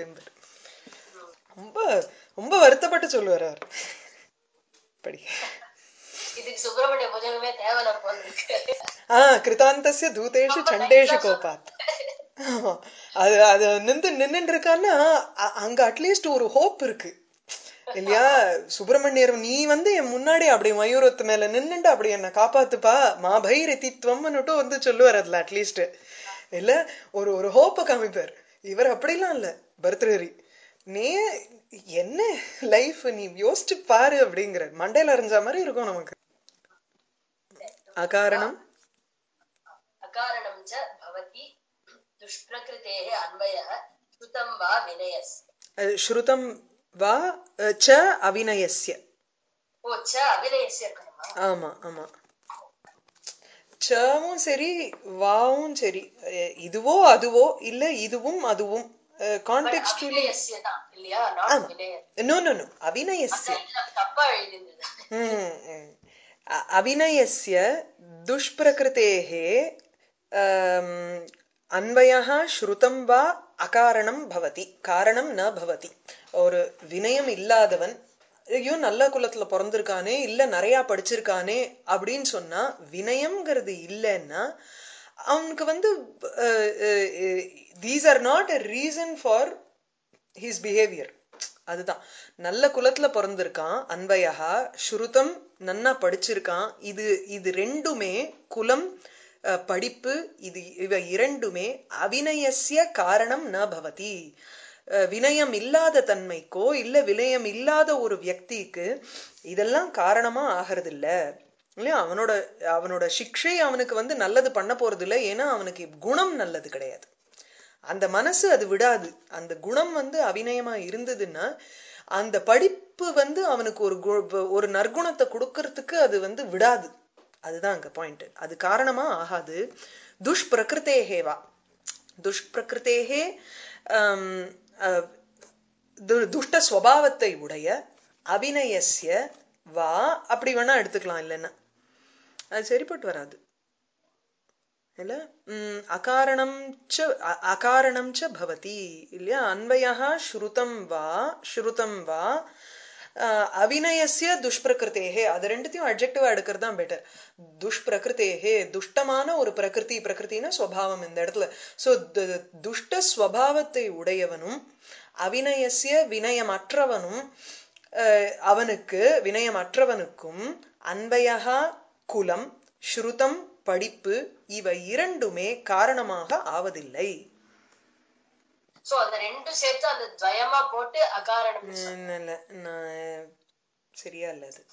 ரொம்ப ரொம்ப வருத்தப்பட்டு சொல்லுவார் அவர். படி இதுக்கு சுப்பிரமணிய புஜங்கமே தேவல போல இருக்கு. ஆஹ் கிருதாந்தஸ்ய தூதேஷு சண்டேஷு கோபாத். ஆமா, அது அது நின்று நின்று இருக்கான்னா அங்க அட்லீஸ்ட் ஒரு ஹோப் இருக்கு இல்லையா? சுப்பிரமணியர் நீ வந்து என் முன்னாடி அப்படி மயூரத்து மேல நின்னுண்டு அப்படி என்ன காப்பாத்துப்பா மாபை ரத்தித்வம்னுட்டு வந்து சொல்லுவார். அதுல அட்லீஸ்ட் இல்ல ஒரு ஒரு ஹோப்ப காமிப்பார். இவர் அப்படிலாம் இல்ல, பர்த்ரரி நீ என்ன லைஃப் நீ யோசிச்சு பாரு அப்படிங்கிற மண்டையில அறிஞ்ச மாதிரி இருக்கும் நமக்கு. அகாரணம் அகாரணம் ச பவதி துஷ்பிரகிருதேஹ அன்வயஹ ஸ்ருதம் வா வினயஸ். ஸ்ருதம் வா ச அவிநயஸ்ய. ஓ ச அவிநயஸ்ய. ஆமா ஆமா, சவும் சரி வாவும் சரி, இதுவோ அதுவோ இல்ல இதுவும் அதுவும் பட் கான்டெக்ஸ்டுவலி அபிநயஸ்ய தான் இல்லையா, நாட் ஆமா வினய. நோ நோ நோ அவிநயஸ்ய அதான் இதுல தப்பா எழுதிருந்தது. ம், ம். அ- அவிநயஸ்ய துஷ்பிரகிருதேः அம், அன்வயः ஸ்ருதம் வா அகாரணம் பவதி காரணம் ந பவதி. ஒரு வினயம் இல்லாதவன் ஐயோ நல்ல குலத்துல பிறந்திருக்கானே இல்ல நிறைய படிச்சிருக்கானே அப்படின்னு சொன்னா வினயம்ங்கிறது இல்லைன்னா அவனுக்கு வந்து these are not a reason for his behaviour. அதுதான் நல்ல குலத்துல பிறந்திருக்கான் அன்வயஹா ஸ்ருதம் நன்னா படிச்சிருக்கான். இது இது ரெண்டுமே குலம் அஹ், படிப்பு இது இவ இரண்டுமே அவிநயஸ்ய காரணம் ந பவதி. அஹ், வினயம் இல்லாத தன்மைக்கோ இல்ல வினயம் இல்லாத ஒரு வியக்திக்கு இதெல்லாம் காரணமா ஆகிறது இல்ல இல்லையா. அவனோட அவனோட சிக்ஷை அவனுக்கு வந்து நல்லது பண்ண போறது இல்லை. ஏன்னா அவனுக்கு குணம் நல்லது கிடையாது. அந்த மனசு அது விடாது. அந்த குணம் வந்து அவிநயமா இருந்ததுன்னா அந்த படிப்பு வந்து அவனுக்கு ஒரு கு- ஒரு நற்குணத்தை கொடுக்கறதுக்கு அது வந்து விடாது. அதுதான் அங்க பாயிண்ட். அது காரணமா ஆகாது. துஷ்பிரகிருத்தேகேவா துஷ்பிரகிருத்தேகே ஆம், அஹ், து- துஷ்ட ஸ்வபாவத்தை உடைய அவிநயஸ்ய வா அப்படி வேணா எடுத்துக்கலாம். இல்லைன்னா அது சரிப்பட்டு வராது இல்ல. ம், அகாரணம் ச அ- அகாரணம் ச பவதி இல்லையா. அன்வயः ஸ்ருதம் வா ஸ்ருதம் வா அஹ், அவிநயஸ்ய துஷ்பிரகிருத்தேகே அது ரெண்டுத்தையும் அட்ஜெக்டிவா எடுக்கிறது தான் பெட்டர். துஷ்பிரகிருத்தேகே துஷ்டமான ஒரு பிரகிருதி. பிரகிருத்தினா ஸ்வபாவம் இந்த இடத்துல. சோ துஷ்ட ஸ்வபாவத்தை உடையவனும் அவிநயஸ்ய வினயமற்றவனும் அஹ், அவனுக்கு வினயமற்றவனுக்கும் அன்வயஹா குலம் ஸ்ருதம் படிப்பு இவை இரண்டுமே காரணமாக ஆவதில்லை. சோ அந்த ரெண்டும் சேர்த்து அந்த துவயமா போட்டு அகாரணம் ம், இல்ல, நான் சரியா இல்ல அது.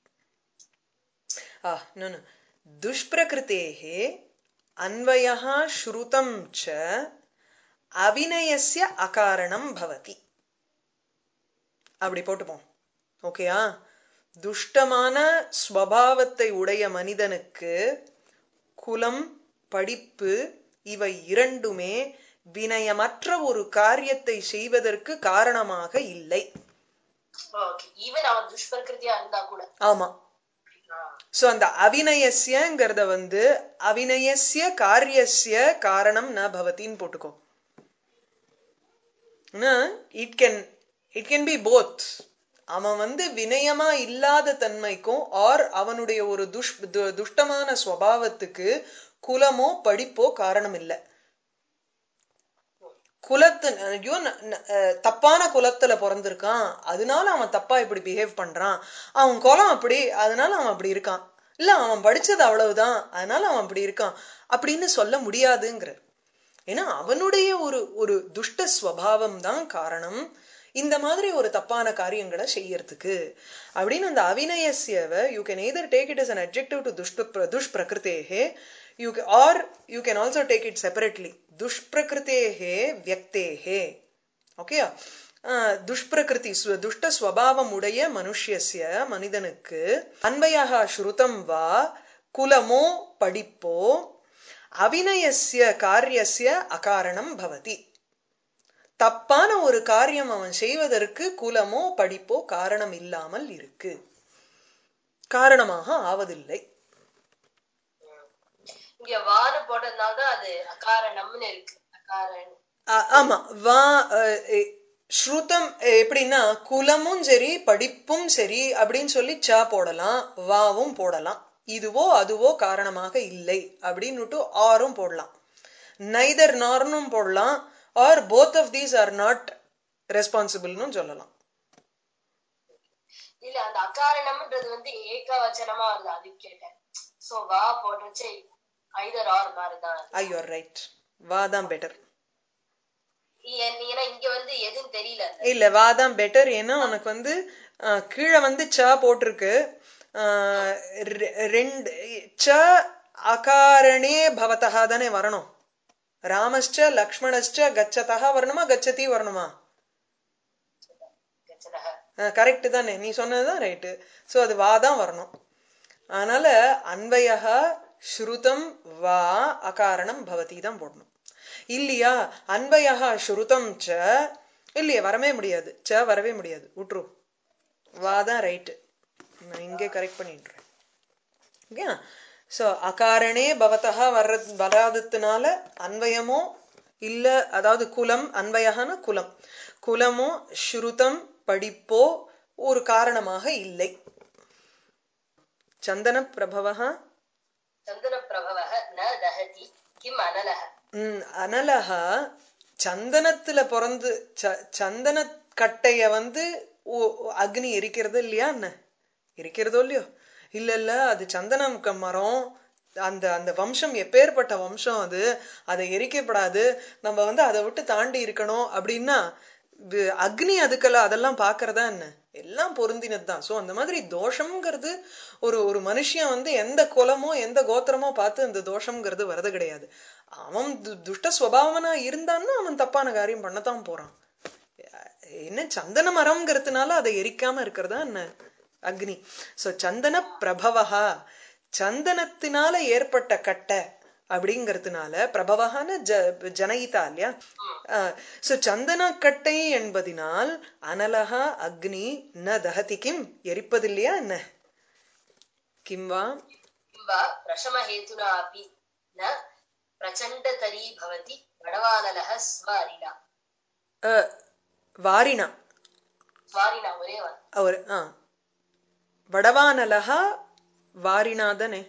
ஆ நோ நோ துஷ்பிரகிருத்தேः அன்வயः ஸ்ருதம் ச அவிநயஸ்ய அகாரணம் பவதி அப்படி போட்டுப்போம். ஓகேயா. துஷ்டமான ஸ்வபாவத்தை உடைய மனிதனுக்கு குலம் படிப்பு இவை இரண்டுமே வினயமற்ற ஒரு காரியத்தை செய்வதற்கு காரணமாக இல்லை. ஓகே. ஈவன் அவன் துஷ்பிரகிருதியா இருந்தா கூட. ஆமா. சோ அந்த அவிநயஸ்யங்கிறத வந்து அவிநயஸ்ய காரியஸ்ய காரணம் ந பவதின்னு போட்டுக்கோ. It can it can be both. அவன் வந்து வினயமா இல்லாத தன்மைக்கும் ஆர் அவனுடைய ஒரு துஷ் து- துஷ்டமான ஸ்வபாவத்துக்கு குலமோ படிப்போ காரணம் இல்லை. குலத்து ஐயோ ந- ந- அஹ் தப்பான குலத்துல பிறந்திருக்கான் அதனால அவன் தப்பா இப்படி பிஹேவ் பண்றான். அவன் குலம் அப்படி அதனால அவன் அப்படி இருக்கான். இல்ல அவன் படிச்சது அவ்வளவுதான் அதனால அவன் அப்படி இருக்கான் அப்படின்னு சொல்ல முடியாதுங்கிற. ஏன்னா அவனுடைய ஒரு ஒரு துஷ்ட ஸ்வபாவம் தான் காரணம் இந்த மாதிரி ஒரு தப்பான காரியங்களை செய்யறதுக்கு. அப்படின்னு அந்த அவிநயஸ்யவ you can either take it as an adjective to துஷ்ட துஷ்பிரகிருத்தேஹே you ca- or you can also take it separately துஷ்பிரகிருத்தேஹே வியக்தேஹே. ஓகே. துஷ்பிரகிருதி ஸ்வ- துஷ்ட ஸ்வபாவம் உடைய மனுஷ்யஸ்ய மனிதனுக்கு அன்வயः ஸ்ருதம் வா குலமோ படிப்போ அவிநயஸ்ய காரியஸ்ய அகாரணம் பவதி. தப்பான ஒரு காரியம் அவன் செய்வதற்கு குலமோ படிப்போ காரணம் இல்லாமல் இருக்கு காரணமாக ஆவதில்லை. இங்க வாரு போட்டதுனால தான் அது அகாரணம்னு இருக்கு. அகாரணம். ஆ- ஆமா வா அஹ், எ- ஸ்ருதம் எ- எப்படின்னா குலமும் சரி படிப்பும் சரி அப்படின்னு சொல்லி ச போடலாம் வாவும் போடலாம். இதுவோ அதுவோ காரணமாக இல்லை அப்படின்னுட்டு ஆரும் போடலாம். நைதர் நார்னும் போடலாம் or both of these are not ரெஸ்பான்சிபிள்னு சொல்லலாம். இல்ல அந்த அகாரணம்ன்றது வந்து ஏகவச்சனமா வருது அது கேட்டேன். சோ வா போட்டுச்சு ஐதர் ஆர் மாதிரிதான். I you are right. வா தான் பெட்டர். ஏன்- ஏன்னா இங்க வந்து எதுவும் தெரியல. அந்த இல்ல வா தான் பெட்டர். ஏன்னா உனக்கு வந்து அஹ், கீழே வந்து ச போட்டிருக்கு. அஹ், ரெ- ரெண்டு ச அகாரணே பவதா தானே வரணும். ராமஸ்ச லக்ஷ்மணஸ்ச கச்சதா வரணுமா கச்சதி வரணுமா. கச்சதக. கரெக்ட் தானே. நீ சொன்னதுதான் ரைட்டு. சோ அது வா தான் வரணும். அதனால அன்வயः ஸ்ருதம் வா அகாரணம் பவதி தான் போடணும். இல்லையா அன்வயா ஸ்ருதம் ச இல்லையே வரவே முடியாது ச வரவே முடியாது விட்டுரு வாதான் ரைட்டு நான் இங்கே கரெக்ட் பண்ணிடுறேன் ஓகே சோ அகாரணே பவதா வர்ற வராததுனால அன்வயமோ இல்ல அதாவது குலம் அன்வயகான குலம் குலமோ ஸ்ருதம் படிப்போ ஒரு காரணமாக இல்லை சந்தன பிரபவஹ சந்தன பிரபவஹ ந தஹதி கிம் அனலஹ ம் அனலஹ சந்தனத்துல பிறந்து சந்தன கட்டைய வந்து அக்னி எரிக்கிறது இல்லையா என்ன எரிக்கிறதோ இல்லையோ இல்ல இல்ல அது சந்தனம் மரம் அந்த அந்த வம்சம் எப்பேற்பட்ட வம்சம் அது அதை எரிக்கப்படாது நம்ம வந்து அதை விட்டு தாண்டி இருக்கணும் அப்படின்னா அக்னி அதுக்கெல்லாம் அதெல்லாம் பாக்குறதா என்ன எல்லாம் பொருந்தினதுதான் சோ அந்த மாதிரி தோஷம்ங்கிறது ஒரு ஒரு மனுஷன் வந்து எந்த குலமோ எந்த கோத்திரமோ பார்த்து அந்த தோஷம்ங்கிறது வரது கிடையாது அவன் துஷ்ட சுபாவனா இருந்தான்னா அவன் தப்பான காரியம் பண்ணத்தான் போறான் என்ன சந்தன மரம்ங்கிறதுனால அதை எரிக்காம இருக்கிறதா என்ன அக்னி சோ சந்தன பிரபவஹா சந்தனத்தினால ஏற்பட்ட கட்டை அப்படிங்கிறதுனால பிரபவகான ஜ ஜனயிதா இல்லையா சோ சந்தன கட்டை என்பதினால் அனலஹா அக்னி ந தஹதி கிம் எரிப்பதில்லையா என்ன கிம்வா கிம்வா பிரசமஹேதுனா அபி ந பிரச்சண்டதரி பவதி வடவானலஹ ஸ்வாரிணா வாரிணா ஸ்வாரிணா ஒரே அவர் ஆ வடவானலஹா வாரிணாதனே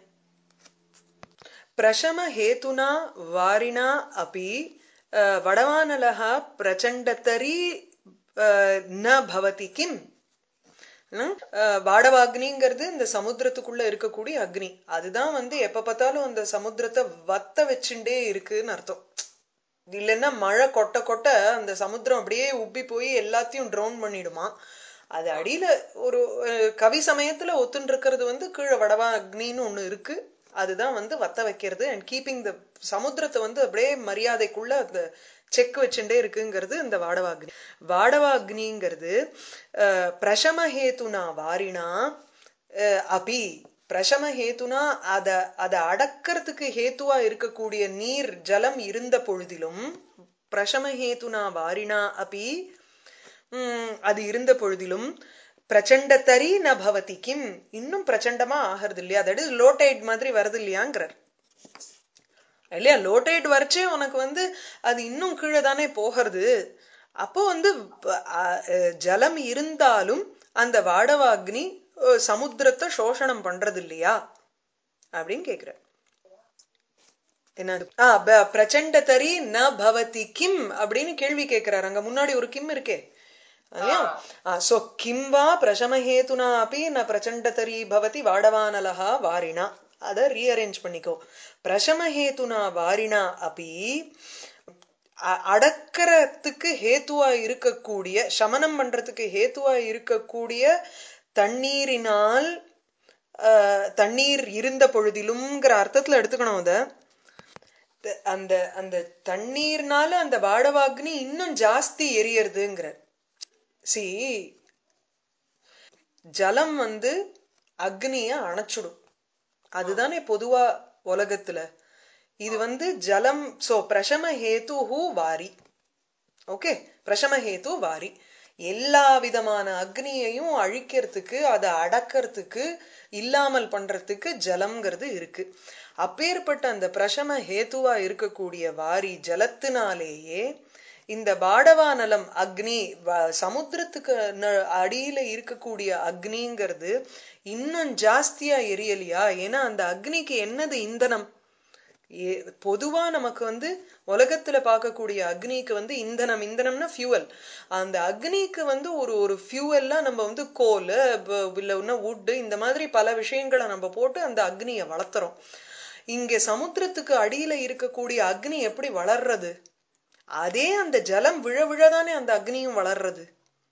பிரசம ஹேதுனா வாரிணா அப்பி வடவானலஹ பிரச்சண்டதரி ந பவதி கிம் வாடவாக்னிங்கிறது இந்த சமுத்திரத்துக்குள்ள இருக்கக்கூடிய அக்னி அதுதான் வந்து எப்ப பார்த்தாலும் அந்த சமுத்திரத்தை வத்த வச்சுட்டே இருக்குன்னு அர்த்தம் இல்லைன்னா மழை கொட்ட கொட்ட அந்த சமுத்திரம் அப்படியே உப்பி போய் எல்லாத்தையும் ட்ரௌன் பண்ணிடுமா அது அடியில ஒரு கவி சமயத்துல ஒத்துன்னு இருக்கிறது வந்து கீழே வடவா அக்னின்னு ஒண்ணு இருக்கு அதுதான் வந்து வத்த வைக்கிறது அண்ட் கீப்பிங் த சமுத்திரத்தை வந்து அப்படியே மரியாதைக்குள்ள அந்த செக் வச்சுட்டே இருக்குங்கிறது இந்த வாடவாக்னி வாடவாக்னிங்கிறது பிரசமஹேதுனா வாரினா அபி பிரசமஹேதுனா அத அதை அடக்கிறதுக்கு ஹேத்துவா இருக்கக்கூடிய நீர் ஜலம் இருந்த பொழுதிலும் பிரசமஹேதுனா வாரினா அபி உம் அது இருந்த பொழுதிலும் பிரச்சண்ட தரி ந பவதி கிம் இன்னும் பிரச்சண்டமா ஆகிறது இல்லையா அது லோடைட் மாதிரி வருது இல்லையாங்கிறார் இல்லையா லோடைட் வரைச்சே உனக்கு வந்து அது இன்னும் கீழே தானே போகிறது அப்போ வந்து ஜலம் இருந்தாலும் அந்த வாடவாக்னி சமுத்திரத்தை சோஷணம் பண்றது இல்லையா அப்படின்னு கேக்குற என்ன பிரச்சண்ட தரி ந பவதி கிம் அப்படின்னு கேள்வி கேட்கிறார் அங்க முன்னாடி ஒரு கிம் இருக்கே சோ கிம்வா பிரசமஹேதுனா அப்படி ந பிரச்சண்டதரி பவதி வாடவானலஹா வாரிணா அத ரீஅரேஞ்ச் பண்ணிக்கோ பிரசமஹேதுனா வாரிணா அப்படி அடக்கிறதுக்கு ஹேத்துவா இருக்கக்கூடிய சமனம் பண்றதுக்கு ஹேத்துவா இருக்கக்கூடிய தண்ணீரினால் தண்ணீர் இருந்த பொழுதிலும்ங்கிற அர்த்தத்துல எடுத்துக்கணும் அத அந்த அந்த தண்ணீர்னால அந்த வாடவாக்னி இன்னும் ஜாஸ்தி எரியறதுங்கிற சி ஜலம் வந்து அக்னிய அணைச்சுடும் அதுதானே பொதுவா உலகத்துல இது வந்து ஜலம் சோ பிரசம ஹேது வாரி ஓகே பிரசம ஹேது வாரி எல்லா விதமான அக்னியையும் அழிக்கிறதுக்கு அதை அடக்கிறதுக்கு இல்லாமல் பண்றதுக்கு ஜலம்ங்கிறது இருக்கு அப்பேற்பட்ட அந்த பிரசம ஹேத்துவா இருக்கக்கூடிய வாரி ஜலத்தினாலேயே இந்த பாடவானலம் அக்னி சமுத்திரத்துக்கு அடியில இருக்கக்கூடிய அக்னிங்கிறது இன்னும் ஜாஸ்தியா எரியலையா ஏன்னா அந்த அக்னிக்கு என்னது இந்தனம் பொதுவா நமக்கு வந்து உலகத்துல பார்க்கக்கூடிய அக்னிக்கு வந்து இந்தனம் இந்தனம்னா ஃபியூவல் அந்த அக்னிக்கு வந்து ஒரு ஒரு ஃபியூவல்லாம் நம்ம வந்து கோல் இல்ல வுட் இந்த மாதிரி பல விஷயங்களை நம்ம போட்டு அந்த அக்னியை வளர்த்துறோம் இங்க சமுத்திரத்துக்கு அடியில இருக்கக்கூடிய அக்னி எப்படி வளர்றது அதே அந்த ஜலம் விழ விழதானே அந்த அக்னியும் வளர்றது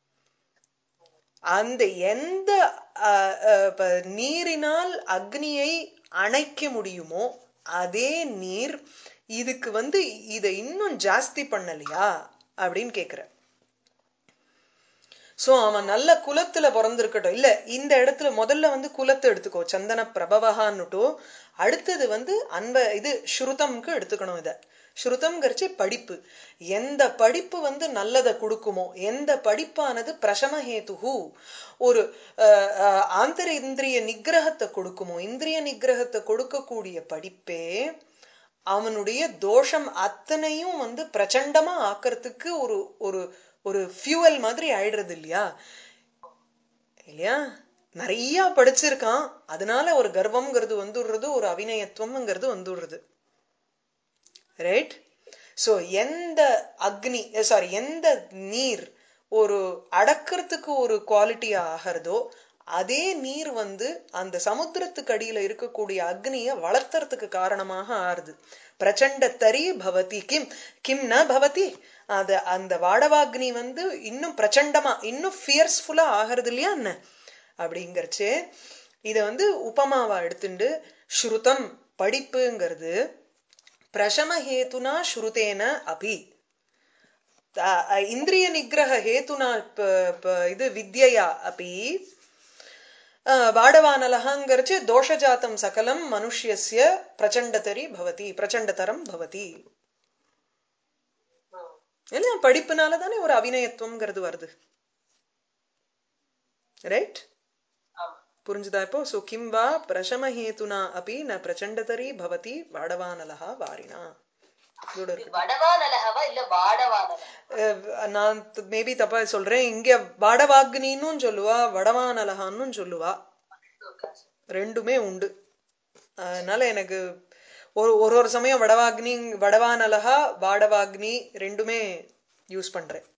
அந்த எந்த நீரினால் அக்னியை அணைக்க முடியுமோ அதே நீர் இதுக்கு வந்து இதை இன்னும் ஜாஸ்தி பண்ணலையா அப்படின்னு கேக்குற சோ அவன் நல்ல குலத்துல பிறந்திருக்கட்டும். இல்ல இந்த இடத்துல முதல்ல வந்து குலத்தை எடுத்துக்கோ, சந்தன பிரபவகான்னுட்டோ. அடுத்தது வந்து அன்ப இது ஸ்ருதம்க்கு எடுத்துக்கணும். இத ஸ்ருதம்ங்கிறச்சு படிப்பு. எந்த படிப்பு வந்து நல்லதை கொடுக்குமோ, எந்த படிப்பானது பிரசமஹேதுஹு ஒரு அஹ், அஹ், ஆந்தர இந்திரிய நிகிரகத்தை கொடுக்குமோ, இந்திரிய நிகிரகத்தை கொடுக்கக்கூடிய படிப்பே அவனுடைய தோஷம் அத்தனையும் வந்து பிரச்சண்டமா ஆக்கிறதுக்கு ஒரு ஒரு ஒரு ஃபியூவல் மாதிரி ஆயிடுறது இல்லையா இல்லையா நிறைய படிச்சிருக்கான், அதனால ஒரு கர்வம்ங்கிறது வந்துடுறது, ஒரு அவிநயத்துவம்ங்கிறது வந்துடுறது. ரைட். சோ எந்த அக்னி சாரி எந்த நீர் ஒரு அடக்கிறதுக்கு ஒரு குவாலிட்டி ஆகிறதோ, அதே நீர் வந்து அந்த சமுத்திரத்துக்கு அடியில இருக்கக்கூடிய அக்னிய வளர்த்துறதுக்கு காரணமாக ஆறுது. பிரச்சண்ட தரி பவதி கிம் கிம் ந பவதி. அது அந்த வாடவாக்னி வந்து இன்னும் பிரச்சண்டமா இன்னும் ஃபியர்ஸ்ஃபுல்லா ஆகிறது இல்லையா என்ன அப்படிங்கறச்சே இத வந்து உபமாவா எடுத்துண்டு ஸ்ருதம் படிப்புங்கிறது பிரசமஹேதுனா ஸ்ருதேன அபி இந்திரிய நிகிரக ஹேதுனா இது வித்யா அப்படி வாடவானலகங்கிறச்சு தோஷஜாத்தம் சகலம் மனுஷ்யஸ்ய பிரச்சண்டதரி பவதி பிரச்சண்டதரம் பவதி. இல்ல படிப்புனாலதானே ஒரு அவிநயத்துவம்ங்கிறது வருது. ரைட். புரிஞ்சுதா இப்போ? சோ கிம் வா பிரசமஹேதுனா அப்படி ந பிரச்சண்டதரி பவதி வாடவானலஹா வாரினா. நான் மேபி தப்பா சொல்றேன். இங்க வாடவாக்னின்னு சொல்லுவா, வடவானலகான்னு சொல்லுவா, ரெண்டுமே உண்டு. அதனால எனக்கு ஒரு ஒரு சமயம் வடவாக்னி வடவானலகா வாடவாக்னி ரெண்டுமே யூஸ் பண்றேன்.